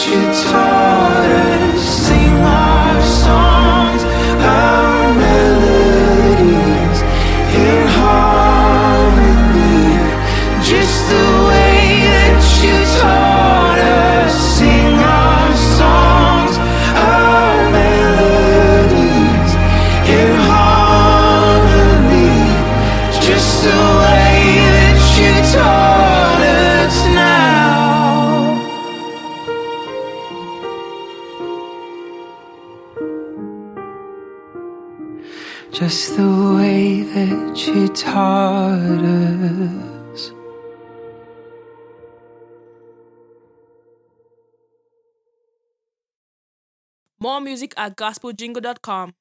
you taught us. Sing our songs, our melodies in harmony, just the way that you taught us. Sing our songs, our melodies in harmony, just the way that you taught us now. Just the way that you taught us. More music at gospeljingle.com.